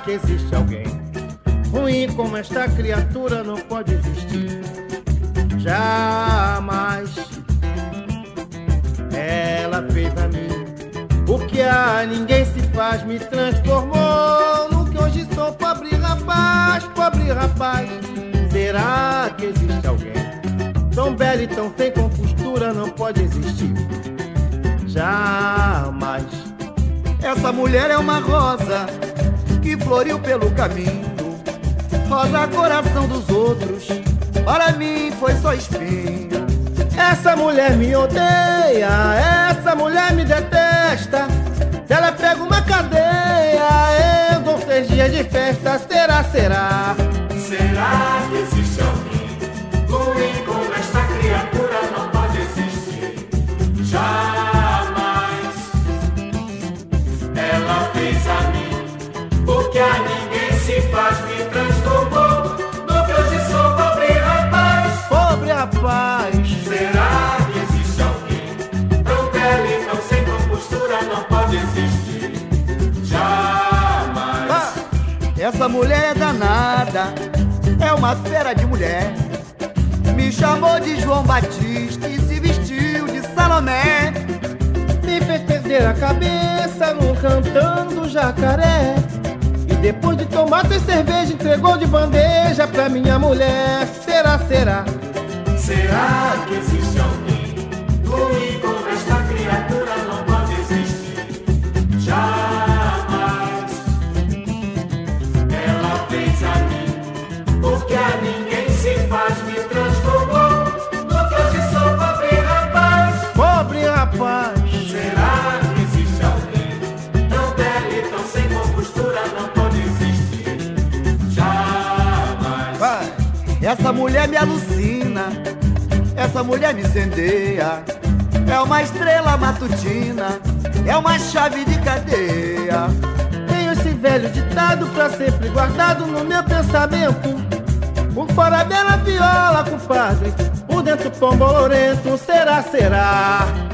que existe alguém ruim como esta criatura? Não pode existir, jamais. Ela fez a mim o que a ninguém se faz, me transformou no que hoje sou. Pobre rapaz, pobre rapaz. Será que existe alguém tão belo e tão sem compostura? Não pode existir, jamais. Essa mulher é uma rosa que floriu pelo caminho, rosa coração dos outros, para mim foi só espinho. Essa mulher me odeia, essa mulher me detesta. Se ela pega uma cadeia, eu dou 6 dias de festa. Será, será? Será que existe alguém ruim como esta criatura? Não pode existir, jamais. Ela fez a mim o que a ninguém se faz, me transformou no que hoje sou. Pobre rapaz, pobre rapaz. Será que existe alguém tão belo e tão sem compostura? Não pode existir, jamais. Essa mulher é danada, é uma fera de mulher. Me chamou de João Batista e se vestiu de Salomé. Me fez perder a cabeça num cantando jacaré. E depois de tomar 3 cervejas, entregou de bandeja pra minha mulher. Será, será? Será que existe alguém ruim como esta criatura? Não pode existir, jamais. Ela fez a mim o que a ninguém se faz, me transformou no que hoje sou. Pobre rapaz, pobre rapaz. Será que existe alguém tão belo e tão sem compostura? Não pode existir, jamais. Essa mulher me alucina, essa mulher me incendeia. É uma estrela matutina, é uma chave de cadeia. Tenho esse velho ditado pra sempre guardado no meu pensamento. Por fora bela viola, compadre, por dentro pão bolorento. Será, será?